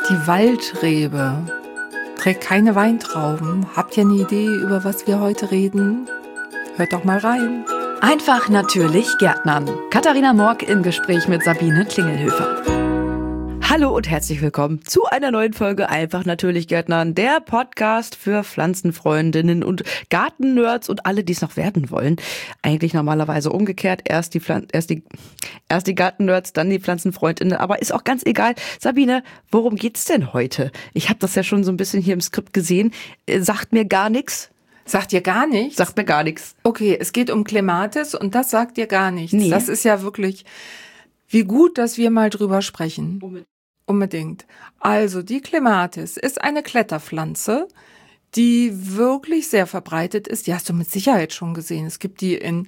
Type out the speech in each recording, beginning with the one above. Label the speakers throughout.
Speaker 1: Die Waldrebe trägt keine Weintrauben. Habt ihr eine Idee, über was wir heute reden? Hört doch mal rein.
Speaker 2: Einfach natürlich Gärtnern. Katharina Morck im Gespräch mit Sabine Klingelhöfer.
Speaker 3: Hallo und herzlich willkommen zu einer neuen Folge Einfach natürlich Gärtnern, der Podcast für Pflanzenfreundinnen und Gartennerds und alle, die es noch werden wollen. Eigentlich normalerweise umgekehrt, erst die Gartennerds, dann die Pflanzenfreundinnen, aber ist auch ganz egal. Sabine, worum geht's denn heute? Ich habe das ja schon so ein bisschen hier im Skript gesehen. Sagt mir gar nichts.
Speaker 1: Sagt dir gar nichts?
Speaker 3: Sagt mir gar nichts.
Speaker 1: Okay, es geht um Clematis und das sagt dir gar nichts.
Speaker 3: Nee.
Speaker 1: Das ist ja wirklich, wie gut, dass wir mal drüber sprechen. Unbedingt. Also die Clematis ist eine Kletterpflanze, die wirklich sehr verbreitet ist. Die hast du mit Sicherheit schon gesehen. Es gibt die in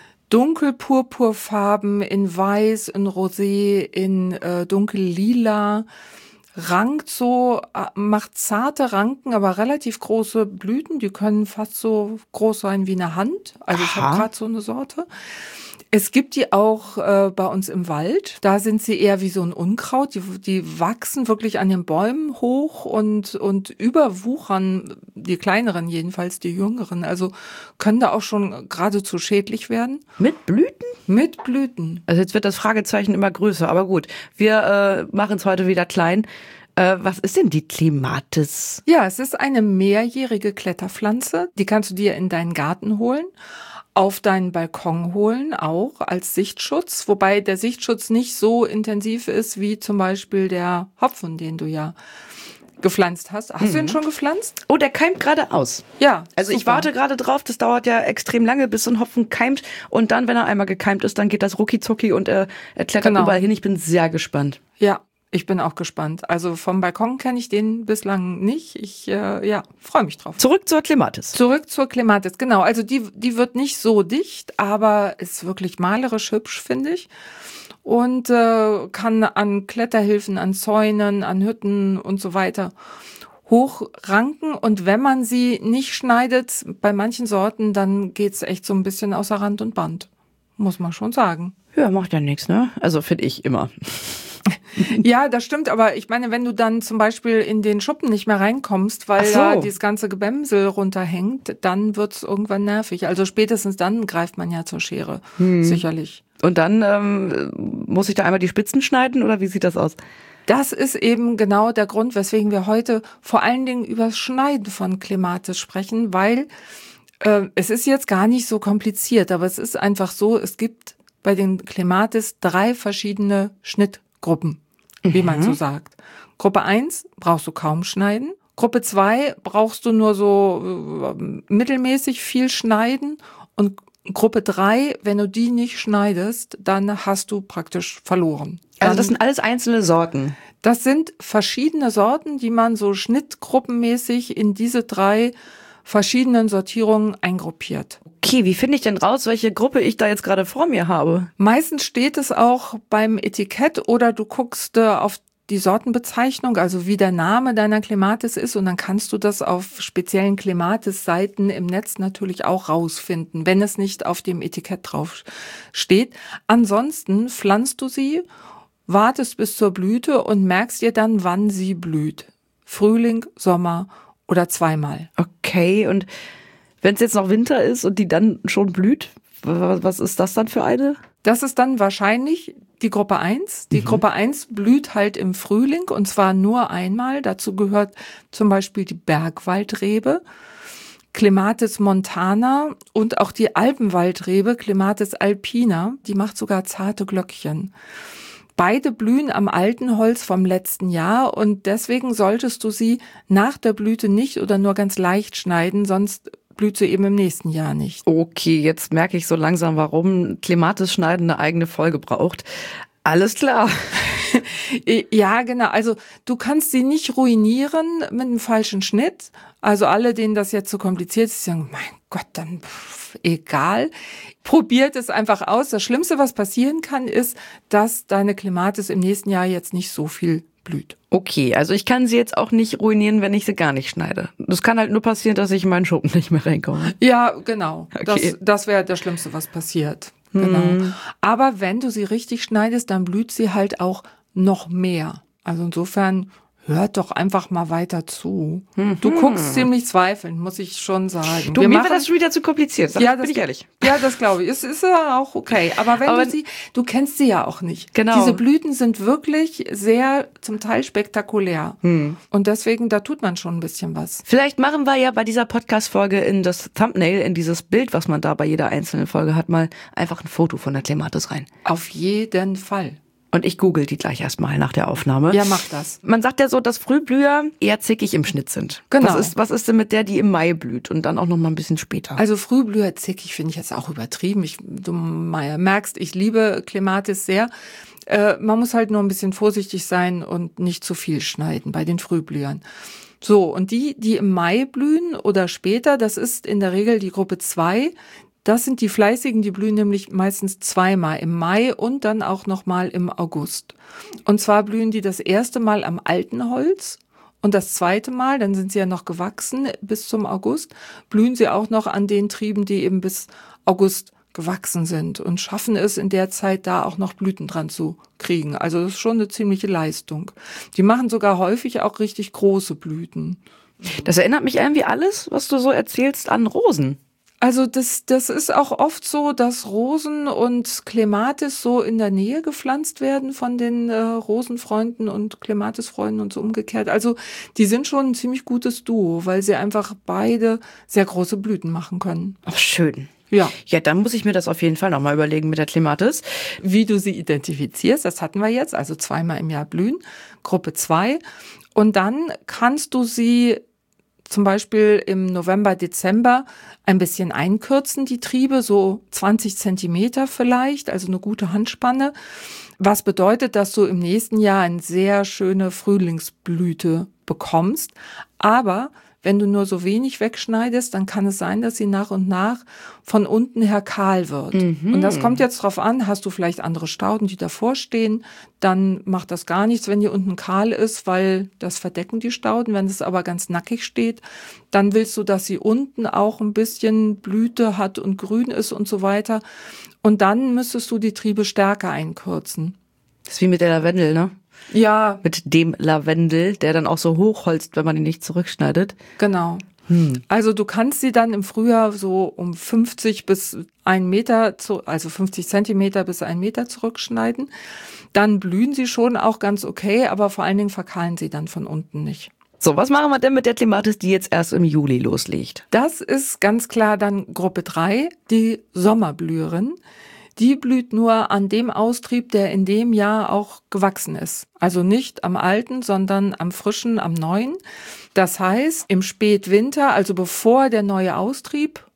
Speaker 1: dunkelpurpurfarben, in weiß, in rosé, in dunkellila. Rankt so, macht zarte Ranken, aber relativ große Blüten. Die können fast so groß sein wie eine Hand. Also ich habe gerade so eine Sorte. Es gibt die auch bei uns im Wald. Da sind sie eher wie so ein Unkraut. Die wachsen wirklich an den Bäumen hoch und überwuchern, die kleineren jedenfalls, die jüngeren. Also können da auch schon geradezu schädlich werden.
Speaker 3: Mit Blüten?
Speaker 1: Mit Blüten.
Speaker 3: Also jetzt wird das Fragezeichen immer größer, aber gut. Wir machen es heute wieder klein. Was ist denn die Clematis?
Speaker 1: Ja, es ist eine mehrjährige Kletterpflanze. Die kannst du dir in deinen Garten holen. Auf deinen Balkon holen, auch als Sichtschutz, wobei der Sichtschutz nicht so intensiv ist wie zum Beispiel der Hopfen, den du ja gepflanzt hast. Hast du ihn schon gepflanzt?
Speaker 3: Oh, der keimt gerade aus.
Speaker 1: Ja.
Speaker 3: Also super. Ich warte gerade drauf, das dauert ja extrem lange, bis so ein Hopfen keimt und dann, wenn er einmal gekeimt ist, dann geht das rucki-zucki und er klettert überall hin. Ich bin sehr gespannt.
Speaker 1: Ja. Ich bin auch gespannt. Also vom Balkon kenne ich den bislang nicht. Ich freue mich drauf.
Speaker 3: Zurück zur Clematis.
Speaker 1: Zurück zur Clematis, genau. Also die wird nicht so dicht, aber ist wirklich malerisch hübsch, finde ich. Und kann an Kletterhilfen, an Zäunen, an Hütten und so weiter hochranken. Und wenn man sie nicht schneidet, bei manchen Sorten, dann geht's echt so ein bisschen außer Rand und Band. Muss man schon sagen.
Speaker 3: Ja, macht ja nichts, ne? Also finde ich immer.
Speaker 1: Ja, das stimmt, aber ich meine, wenn du dann zum Beispiel in den Schuppen nicht mehr reinkommst, weil da dieses ganze Gebämsel runterhängt, dann wird's irgendwann nervig. Also spätestens dann greift man ja zur Schere, sicherlich.
Speaker 3: Und dann muss ich da einmal die Spitzen schneiden oder wie sieht das aus?
Speaker 1: Das ist eben genau der Grund, weswegen wir heute vor allen Dingen über das Schneiden von Clematis sprechen, weil es ist jetzt gar nicht so kompliziert, aber es ist einfach so, es gibt bei den Clematis 3 verschiedene Schnittgruppen, wie man so sagt. Gruppe 1 brauchst du kaum schneiden. Gruppe 2 brauchst du nur so mittelmäßig viel schneiden. Und Gruppe 3, wenn du die nicht schneidest, dann hast du praktisch verloren.
Speaker 3: Also das sind alles einzelne Sorten?
Speaker 1: Das sind verschiedene Sorten, die man so schnittgruppenmäßig in diese 3 verschiedenen Sortierungen eingruppiert.
Speaker 3: Okay, wie finde ich denn raus, welche Gruppe ich da jetzt gerade vor mir habe?
Speaker 1: Meistens steht es auch beim Etikett oder du guckst auf die Sortenbezeichnung, also wie der Name deiner Clematis ist, und dann kannst du das auf speziellen Clematis-Seiten im Netz natürlich auch rausfinden, wenn es nicht auf dem Etikett drauf steht. Ansonsten pflanzt du sie, wartest bis zur Blüte und merkst dir dann, wann sie blüht. Frühling, Sommer oder zweimal.
Speaker 3: Okay, und wenn es jetzt noch Winter ist und die dann schon blüht, was ist das dann für eine?
Speaker 1: Das ist dann wahrscheinlich die Gruppe 1. Die Gruppe 1 blüht halt im Frühling und zwar nur einmal. Dazu gehört zum Beispiel die Bergwaldrebe, Clematis montana und auch die Alpenwaldrebe, Clematis alpina. Die macht sogar zarte Glöckchen. Beide blühen am alten Holz vom letzten Jahr und deswegen solltest du sie nach der Blüte nicht oder nur ganz leicht schneiden, sonst blüht sie eben im nächsten Jahr nicht.
Speaker 3: Okay, jetzt merke ich so langsam, warum Clematis schneiden eine eigene Folge braucht. Alles klar.
Speaker 1: Ja, genau. Also du kannst sie nicht ruinieren mit einem falschen Schnitt. Also alle, denen das jetzt zu kompliziert ist, sagen, mein Gott, dann egal. Probiert es einfach aus. Das Schlimmste, was passieren kann, ist, dass deine Clematis im nächsten Jahr jetzt nicht so viel blüht.
Speaker 3: Okay, also ich kann sie jetzt auch nicht ruinieren, wenn ich sie gar nicht schneide. Das kann halt nur passieren, dass ich in meinen Schuppen nicht mehr reinkomme.
Speaker 1: Ja, genau.
Speaker 3: Okay.
Speaker 1: Das wäre das Schlimmste, was passiert. Genau. Aber wenn du sie richtig schneidest, dann blüht sie halt auch noch mehr. Also insofern, hört doch einfach mal weiter zu. Du guckst ziemlich zweifelnd, muss ich schon sagen.
Speaker 3: Mir war das schon wieder zu kompliziert, bin ich ehrlich.
Speaker 1: Ja, das glaube ich. Es ist ja auch okay. Aber du kennst sie ja auch nicht.
Speaker 3: Genau.
Speaker 1: Diese Blüten sind wirklich sehr, zum Teil spektakulär. Und deswegen, da tut man schon ein bisschen was.
Speaker 3: Vielleicht machen wir ja bei dieser Podcast-Folge in das Thumbnail, in dieses Bild, was man da bei jeder einzelnen Folge hat, mal einfach ein Foto von der Clematis rein.
Speaker 1: Auf jeden Fall.
Speaker 3: Und ich google die gleich erstmal nach der Aufnahme.
Speaker 1: Ja, mach das.
Speaker 3: Man sagt ja so, dass Frühblüher eher zickig im Schnitt sind.
Speaker 1: Genau.
Speaker 3: Was ist denn mit der, die im Mai blüht und dann auch noch mal ein bisschen später?
Speaker 1: Also Frühblüher zickig finde ich jetzt auch übertrieben. Du merkst, ich liebe Clematis sehr. Man muss halt nur ein bisschen vorsichtig sein und nicht zu viel schneiden bei den Frühblühern. So, und die im Mai blühen oder später, das ist in der Regel die Gruppe 2. Das sind die Fleißigen, die blühen nämlich meistens zweimal im Mai und dann auch nochmal im August. Und zwar blühen die das erste Mal am alten Holz und das zweite Mal, dann sind sie ja noch gewachsen bis zum August, blühen sie auch noch an den Trieben, die eben bis August gewachsen sind und schaffen es in der Zeit da auch noch Blüten dran zu kriegen. Also das ist schon eine ziemliche Leistung. Die machen sogar häufig auch richtig große Blüten.
Speaker 3: Das erinnert mich irgendwie alles, was du so erzählst, an Rosen.
Speaker 1: Also das ist auch oft so, dass Rosen und Clematis so in der Nähe gepflanzt werden von den Rosenfreunden und Clematisfreunden und so umgekehrt. Also die sind schon ein ziemlich gutes Duo, weil sie einfach beide sehr große Blüten machen können.
Speaker 3: Ach, schön.
Speaker 1: Ja.
Speaker 3: Ja, dann muss ich mir das auf jeden Fall nochmal überlegen mit der Clematis.
Speaker 1: Wie du sie identifizierst, das hatten wir jetzt, also zweimal im Jahr blühen, Gruppe 2. Und dann kannst du sie zum Beispiel im November, Dezember ein bisschen einkürzen, die Triebe, so 20 Zentimeter vielleicht, also eine gute Handspanne. Was bedeutet, dass du im nächsten Jahr eine sehr schöne Frühlingsblüte bekommst. Aber wenn du nur so wenig wegschneidest, dann kann es sein, dass sie nach und nach von unten her kahl wird. Und das kommt jetzt drauf an, hast du vielleicht andere Stauden, die davor stehen, dann macht das gar nichts, wenn die unten kahl ist, weil das verdecken die Stauden. Wenn es aber ganz nackig steht, dann willst du, dass sie unten auch ein bisschen Blüte hat und grün ist und so weiter. Und dann müsstest du die Triebe stärker einkürzen.
Speaker 3: Das ist wie mit der Lavendel, ne?
Speaker 1: Ja.
Speaker 3: Mit dem Lavendel, der dann auch so hochholzt, wenn man ihn nicht zurückschneidet.
Speaker 1: Genau. Also du kannst sie dann im Frühjahr so um 50 bis 1 Meter, also 50 Zentimeter bis 1 Meter zurückschneiden. Dann blühen sie schon auch ganz okay, aber vor allen Dingen verkahlen sie dann von unten nicht.
Speaker 3: So, was machen wir denn mit der Clematis, die jetzt erst im Juli loslegt?
Speaker 1: Das ist ganz klar dann Gruppe 3, die Sommerblüherin. Die blüht nur an dem Austrieb, der in dem Jahr auch gewachsen ist. Also nicht am alten, sondern am frischen, am neuen. Das heißt, im Spätwinter, also bevor der neue Austrieb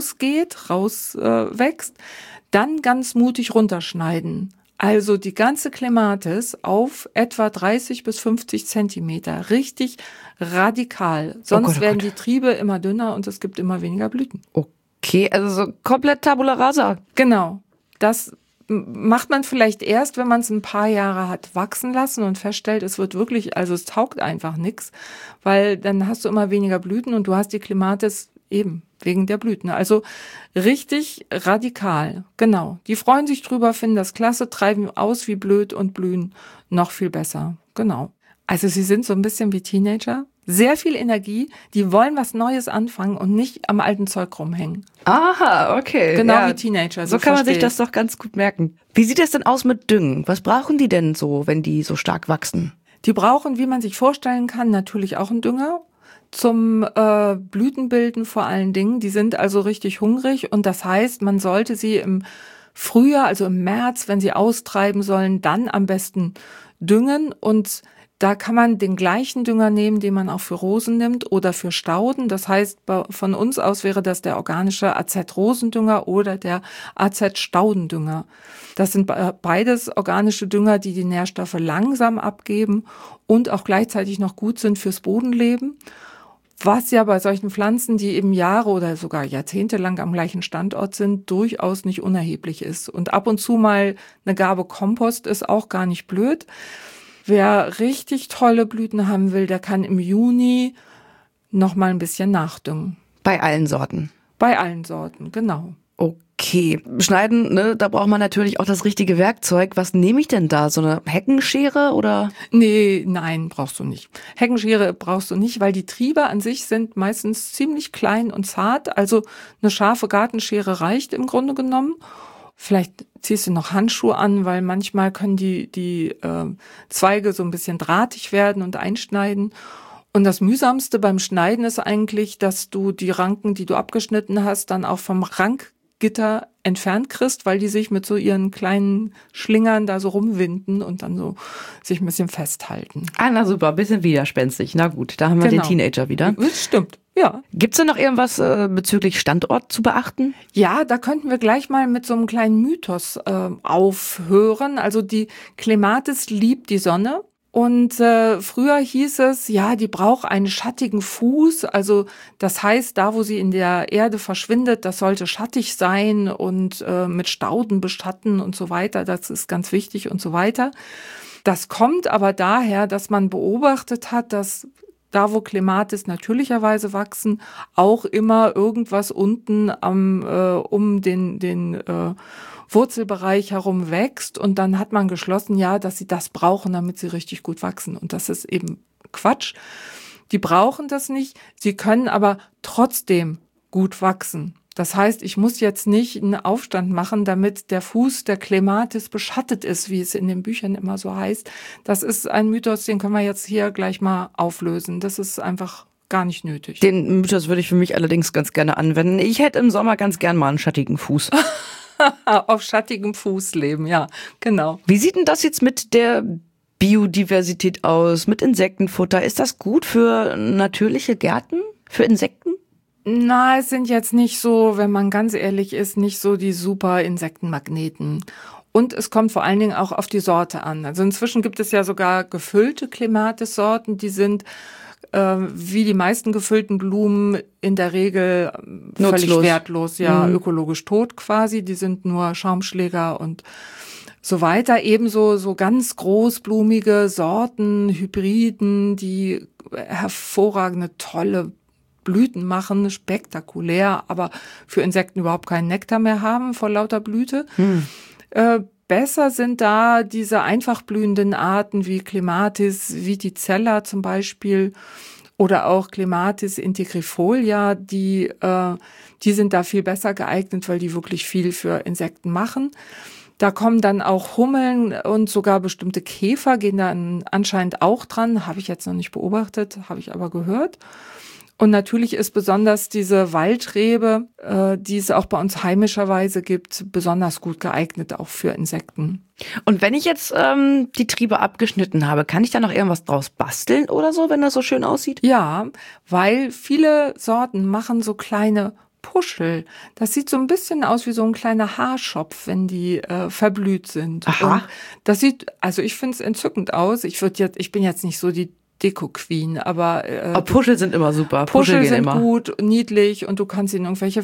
Speaker 1: rauswächst, dann ganz mutig runterschneiden. Also die ganze Clematis auf etwa 30 bis 50 Zentimeter. Richtig radikal. Sonst werden die Triebe immer dünner und es gibt immer weniger Blüten.
Speaker 3: Okay, also so komplett Tabula rasa.
Speaker 1: Genau. Das macht man vielleicht erst, wenn man es ein paar Jahre hat wachsen lassen und feststellt, es wird wirklich, also es taugt einfach nichts, weil dann hast du immer weniger Blüten und du hast die Clematis eben wegen der Blüten. Also richtig radikal, genau. Die freuen sich drüber, finden das klasse, treiben aus wie blöd und blühen noch viel besser, genau. Also sie sind so ein bisschen wie Teenager. Sehr viel Energie, die wollen was Neues anfangen und nicht am alten Zeug rumhängen.
Speaker 3: Aha, okay.
Speaker 1: Genau wie Teenager.
Speaker 3: So kann man sich das doch ganz gut merken. Wie sieht es denn aus mit Düngen? Was brauchen die denn so, wenn die so stark wachsen?
Speaker 1: Die brauchen, wie man sich vorstellen kann, natürlich auch einen Dünger. Zum Blütenbilden vor allen Dingen. Die sind also richtig hungrig und das heißt, man sollte sie im Frühjahr, also im März, wenn sie austreiben sollen, dann am besten düngen und da kann man den gleichen Dünger nehmen, den man auch für Rosen nimmt oder für Stauden. Das heißt, von uns aus wäre das der organische AZ-Rosendünger oder der AZ-Staudendünger. Das sind beides organische Dünger, die die Nährstoffe langsam abgeben und auch gleichzeitig noch gut sind fürs Bodenleben. Was ja bei solchen Pflanzen, die eben Jahre oder sogar Jahrzehnte lang am gleichen Standort sind, durchaus nicht unerheblich ist. Und ab und zu mal eine Gabe Kompost ist auch gar nicht blöd. Wer richtig tolle Blüten haben will, der kann im Juni noch mal ein bisschen nachdüngen.
Speaker 3: Bei allen Sorten?
Speaker 1: Bei allen Sorten, genau.
Speaker 3: Okay, schneiden, ne, da braucht man natürlich auch das richtige Werkzeug. Was nehme ich denn da? So eine Heckenschere oder?
Speaker 1: Nee, nein, brauchst du nicht. Heckenschere brauchst du nicht, weil die Triebe an sich sind meistens ziemlich klein und zart. Also eine scharfe Gartenschere reicht im Grunde genommen. Vielleicht ziehst du noch Handschuhe an, weil manchmal können die Zweige so ein bisschen drahtig werden und einschneiden. Und das Mühsamste beim Schneiden ist eigentlich, dass du die Ranken, die du abgeschnitten hast, dann auch vom Rankgitter entfernt kriegst, weil die sich mit so ihren kleinen Schlingern da so rumwinden und dann so sich ein bisschen festhalten.
Speaker 3: Ah, na super, bisschen widerspenstig. Na gut, da haben wir den Teenager wieder.
Speaker 1: Das stimmt, ja.
Speaker 3: Gibt's denn noch irgendwas bezüglich Standort zu beachten?
Speaker 1: Ja, da könnten wir gleich mal mit so einem kleinen Mythos aufhören. Also die Clematis liebt die Sonne. Und früher hieß es, ja, die braucht einen schattigen Fuß. Also das heißt, da wo sie in der Erde verschwindet, das sollte schattig sein und mit Stauden beschatten und so weiter. Das ist ganz wichtig und so weiter. Das kommt aber daher, dass man beobachtet hat, dass da, wo Clematis natürlicherweise wachsen, auch immer irgendwas unten um den Wurzelbereich herum wächst. Und dann hat man geschlossen, ja, dass sie das brauchen, damit sie richtig gut wachsen. Und das ist eben Quatsch. Die brauchen das nicht. Sie können aber trotzdem gut wachsen. Das heißt, ich muss jetzt nicht einen Aufstand machen, damit der Fuß der Clematis beschattet ist, wie es in den Büchern immer so heißt. Das ist ein Mythos, den können wir jetzt hier gleich mal auflösen. Das ist einfach gar nicht nötig.
Speaker 3: Den Mythos würde ich für mich allerdings ganz gerne anwenden. Ich hätte im Sommer ganz gern mal einen schattigen Fuß.
Speaker 1: Auf schattigem Fuß leben, ja, genau.
Speaker 3: Wie sieht denn das jetzt mit der Biodiversität aus, mit Insektenfutter? Ist das gut für natürliche Gärten, für Insekten?
Speaker 1: Na, es sind jetzt nicht so, wenn man ganz ehrlich ist, nicht so die super Insektenmagneten. Und es kommt vor allen Dingen auch auf die Sorte an. Also inzwischen gibt es ja sogar gefüllte Clematis-Sorten, die sind wie die meisten gefüllten Blumen in der Regel völlig wertlos, ja, ökologisch tot quasi. Die sind nur Schaumschläger und so weiter. Ebenso so ganz großblumige Sorten, Hybriden, die hervorragende, tolle Blüten machen, spektakulär, aber für Insekten überhaupt keinen Nektar mehr haben vor lauter Blüte. Besser sind da diese einfach blühenden Arten wie Clematis viticella zum Beispiel oder auch Clematis integrifolia, die sind da viel besser geeignet, weil die wirklich viel für Insekten machen. Da kommen dann auch Hummeln und sogar bestimmte Käfer gehen dann anscheinend auch dran. Habe ich jetzt noch nicht beobachtet, habe ich aber gehört. Und natürlich ist besonders diese Waldrebe, die es auch bei uns heimischerweise gibt, besonders gut geeignet auch für Insekten.
Speaker 3: Und wenn ich jetzt die Triebe abgeschnitten habe, kann ich da noch irgendwas draus basteln oder so, wenn das so schön aussieht?
Speaker 1: Ja, weil viele Sorten machen so kleine Puschel. Das sieht so ein bisschen aus wie so ein kleiner Haarschopf, wenn die verblüht sind.
Speaker 3: Aha.
Speaker 1: Und das sieht, also ich finde es entzückend aus. Ich bin jetzt nicht so die Deko-Queen, aber
Speaker 3: Puschel sind immer super.
Speaker 1: Puschel
Speaker 3: gehen
Speaker 1: sind
Speaker 3: immer
Speaker 1: gut, niedlich und du kannst ihnen irgendwelche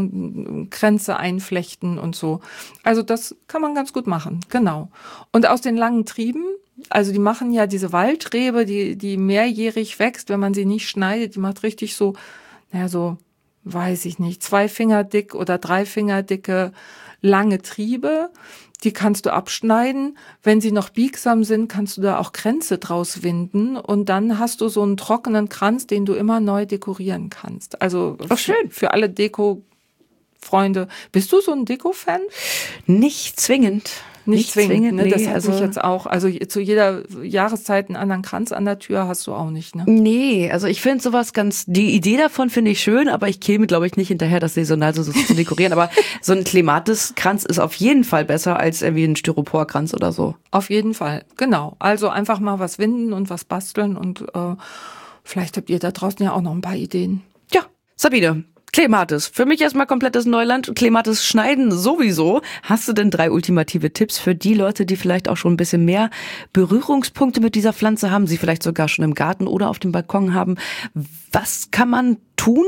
Speaker 1: Kränze einflechten und so. Also das kann man ganz gut machen, genau. Und aus den langen Trieben, also die machen ja diese Waldrebe, die mehrjährig wächst, wenn man sie nicht schneidet, die macht richtig so, so, weiß ich nicht, 2 Finger dick oder 3 Finger dicke lange Triebe. Die kannst du abschneiden. Wenn sie noch biegsam sind, kannst du da auch Kränze draus winden. Und dann hast du so einen trockenen Kranz, den du immer neu dekorieren kannst. Also
Speaker 3: schön.
Speaker 1: Für alle Deko-Freunde. Bist du so ein Deko-Fan?
Speaker 3: Nicht zwingend.
Speaker 1: Nicht zwingend, ne?
Speaker 3: Nee,
Speaker 1: Das hat mich jetzt auch. Also zu jeder Jahreszeit einen anderen Kranz an der Tür hast du auch nicht, ne?
Speaker 3: Nee, also ich finde sowas die Idee davon finde ich schön, aber ich käme, glaube ich, nicht hinterher, das saisonal so zu dekorieren. Aber so ein Clematis-Kranz ist auf jeden Fall besser als irgendwie ein Styroporkranz oder so.
Speaker 1: Auf jeden Fall, genau. Also einfach mal was winden und was basteln und vielleicht habt ihr da draußen ja auch noch ein paar Ideen.
Speaker 3: Ja, Sabine. Clematis. Für mich erstmal komplettes Neuland. Clematis schneiden sowieso. Hast du denn 3 ultimative Tipps für die Leute, die vielleicht auch schon ein bisschen mehr Berührungspunkte mit dieser Pflanze haben, sie vielleicht sogar schon im Garten oder auf dem Balkon haben? Was kann man tun?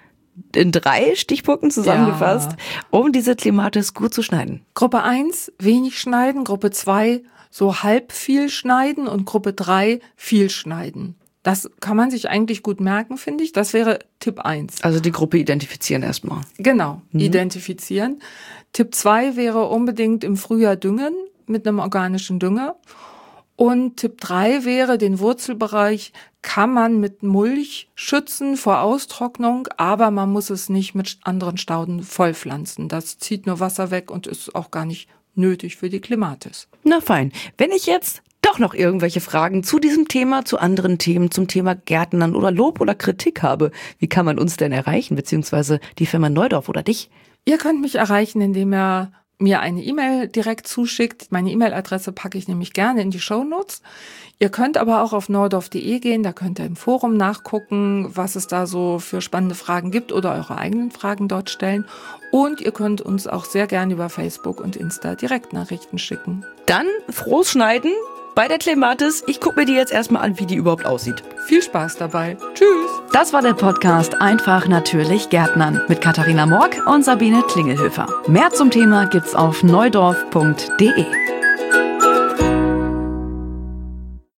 Speaker 3: In 3 Stichpunkten zusammengefasst, um diese Clematis gut zu schneiden.
Speaker 1: Gruppe 1, wenig schneiden. Gruppe 2, so halb viel schneiden. Und Gruppe 3, viel schneiden. Das kann man sich eigentlich gut merken, finde ich. Das wäre Tipp 1.
Speaker 3: Also die Gruppe identifizieren erstmal.
Speaker 1: Genau, identifizieren. Tipp 2 wäre unbedingt im Frühjahr düngen mit einem organischen Dünger. Und Tipp 3 wäre, den Wurzelbereich kann man mit Mulch schützen vor Austrocknung, aber man muss es nicht mit anderen Stauden vollpflanzen. Das zieht nur Wasser weg und ist auch gar nicht nötig für die Clematis.
Speaker 3: Na fein. Wenn ich jetzt doch noch irgendwelche Fragen zu diesem Thema, zu anderen Themen, zum Thema Gärtnern oder Lob oder Kritik habe, wie kann man uns denn erreichen, beziehungsweise die Firma Neudorf oder dich?
Speaker 1: Ihr könnt mich erreichen, indem ihr mir eine E-Mail direkt zuschickt. Meine E-Mail-Adresse packe ich nämlich gerne in die Shownotes. Ihr könnt aber auch auf neudorf.de gehen, da könnt ihr im Forum nachgucken, was es da so für spannende Fragen gibt oder eure eigenen Fragen dort stellen. Und ihr könnt uns auch sehr gerne über Facebook und Insta Direktnachrichten schicken.
Speaker 3: Dann frohes Schneiden bei der Clematis. Ich gucke mir die jetzt erstmal an, wie die überhaupt aussieht.
Speaker 1: Viel Spaß dabei. Tschüss.
Speaker 2: Das war der Podcast Einfach natürlich Gärtnern mit Katharina Morck und Sabine Klingelhöfer. Mehr zum Thema gibt's auf neudorf.de.